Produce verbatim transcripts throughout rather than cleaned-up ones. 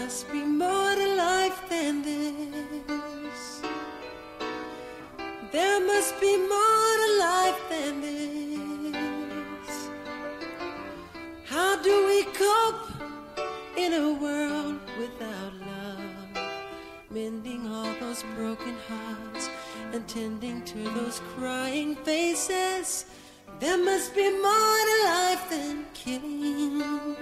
must be more to life than this. There must be more to life than this. How do we cope in a world without love? Mending all those broken hearts and tending to those crying faces. There must be more to life than killing.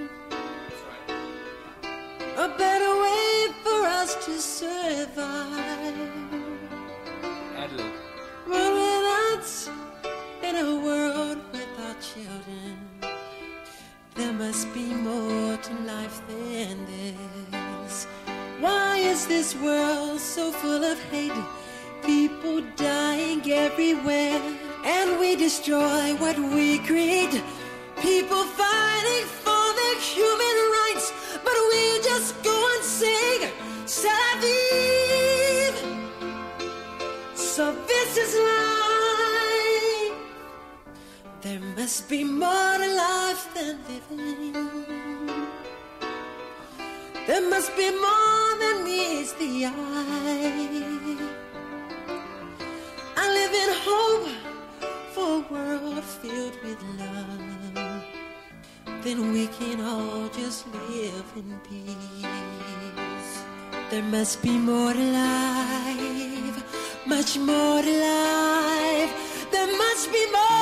A better way for us to survive. Adelaide. One without, in a world without children. There must be more to life than this. Why is this world so full of hate? People dying everywhere, and we destroy what we create. People fighting for their human rights, but we just go and sing "C'est la vie." So this is life. There must be more to life than living. There must be more than meets the eye. I live in hope for a world filled with love. Then we can all just live in peace. There must be more to life, much more to life. There must be more.